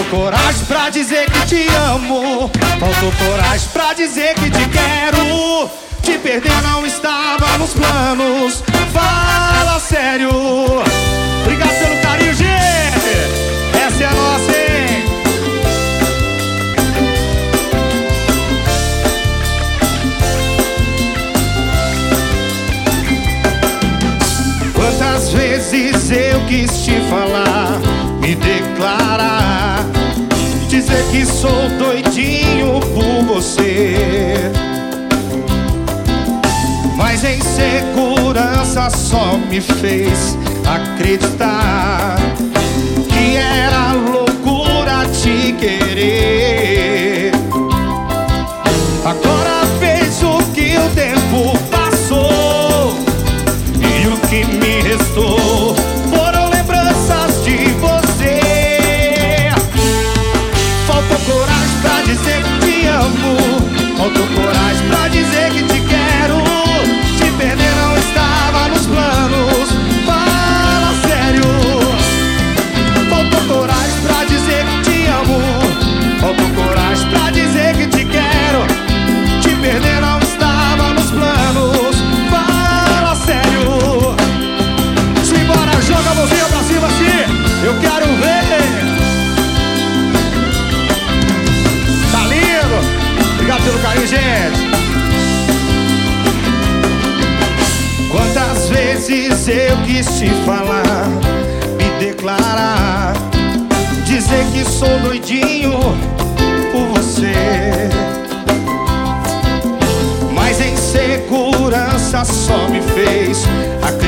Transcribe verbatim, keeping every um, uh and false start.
coragem pra dizer que te amo, faltou coragem pra dizer que te quero. Te perder não estava nos planos, fala sério. Obrigado pelo carinho, gente. Essa é a nossa, hein? Quantas vezes eu quis te falar, me declarar, dizer que sou doidinho por você, mas a insegurança só me fez acreditar que era loucura te querer. Agora vejo que o tempo passou e o que me restou foram lembranças de você. Faltou coragem pra dizer que te amo, faltou coragem pra dizer que te quero. Te perder não estava nos planos, fala sério. Faltou coragem pra dizer que te amo, faltou coragem pra dizer que te quero. Te perder não estava nos planos, fala sério. Simbora, joga a mãozinha pra cima assim, eu quero ver. Tá lindo? Obrigado pelo carinho, gente. Quantas vezes eu quis te falar, me declarar, dizer que sou doidinho por você, mas a insegurança só me fez acreditar